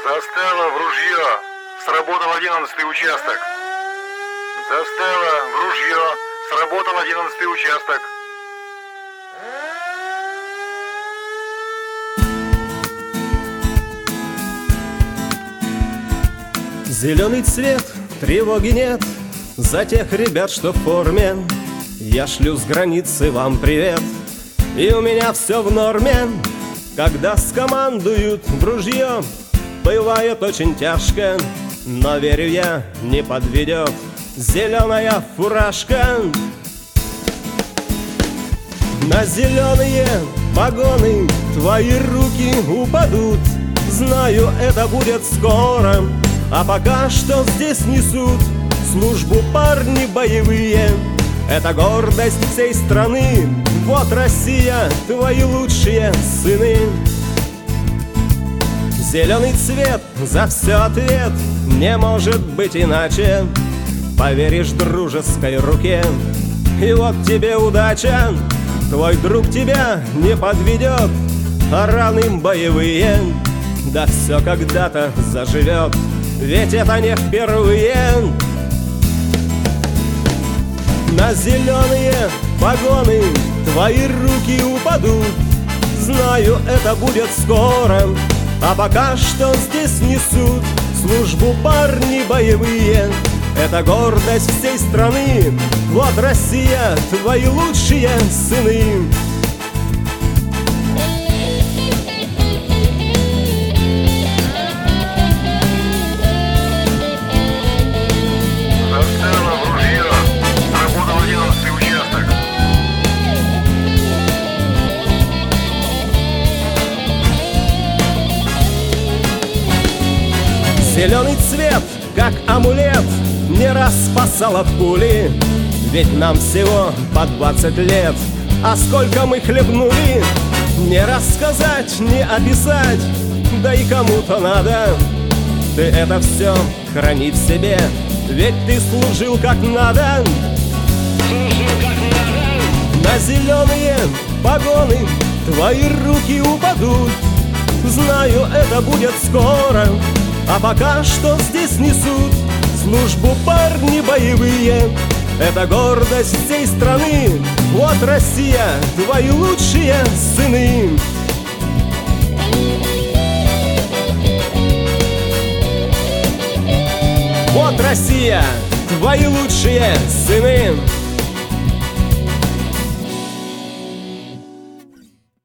Застава в ружье. Сработал 11-й участок. Застава в ружье. Сработал 11-й участок. Зеленый цвет, тревоги нет за тех ребят, что в форме. Я шлю с границы вам привет, и у меня все в норме. Когда скомандуют в ружье, бывает очень тяжко, но верю я, не подведет зеленая фуражка. На зеленые погоны твои руки упадут. Знаю, это будет скоро, а пока что здесь несут службу парни боевые. Это гордость всей страны. Вот Россия, твои лучшие сыны. Зеленый цвет, за все ответ, не может быть иначе. Поверишь дружеской руке, и вот тебе удача. Твой друг тебя не подведет, а раны боевые. Да все когда-то заживет, ведь это не впервые. На зеленые погоны твои руки упадут. Знаю, это будет скоро, а пока что здесь несут службу парни боевые. Это гордость всей страны. Вот Россия, твои лучшие сыны. Зеленый цвет, как амулет, не раз спасал от пули. Ведь нам всего по 20 лет, а сколько мы хлебнули. Не рассказать, не описать, да и кому-то надо. Ты это все храни в себе, ведь ты служил как надо. На зеленые погоны твои руки упадут. Знаю, это будет скоро, а пока что здесь несут службу парни боевые. Это гордость всей страны. Вот Россия, твои лучшие сыны. Вот Россия, твои лучшие сыны.